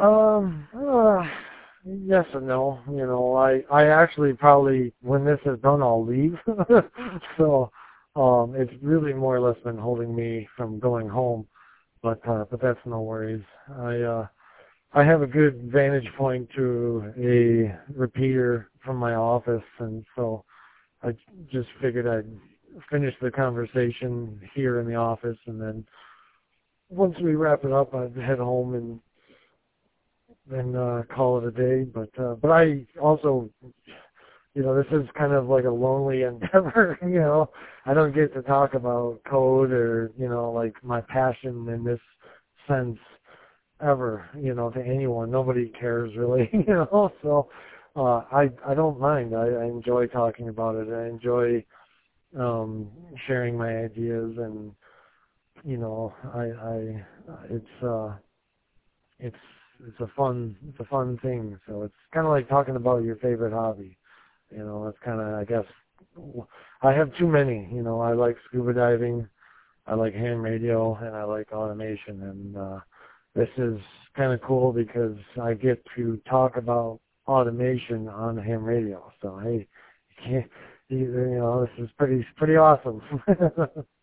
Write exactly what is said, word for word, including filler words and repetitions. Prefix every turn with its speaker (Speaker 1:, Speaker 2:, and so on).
Speaker 1: Um, uh, yes and no. You know, I I actually probably when this is done, I'll leave. so, um, it's really more or less been holding me from going home. But uh, but that's no worries. I uh, I have a good vantage point to a repeater from my office, and so I just figured I'd finish the conversation here in the office, and then once we wrap it up, I'd head home and then uh, call it a day. But uh, but I also, you know, this is kind of like a lonely endeavor. You know, I don't get to talk about code or you know like my passion in this sense ever. You know, to anyone. Nobody cares really. You know, so uh, I I don't mind. I, I enjoy talking about it. I enjoy um, sharing my ideas, and you know, I I it's uh it's it's a fun it's a fun thing. So it's kind of like talking about your favorite hobby. You know, it's kind of I guess I have too many. You know, I like scuba diving, I like ham radio, and I like automation. And uh, this is kind of cool because I get to talk about automation on ham radio. So hey, you can't, you, you know, this is pretty pretty awesome.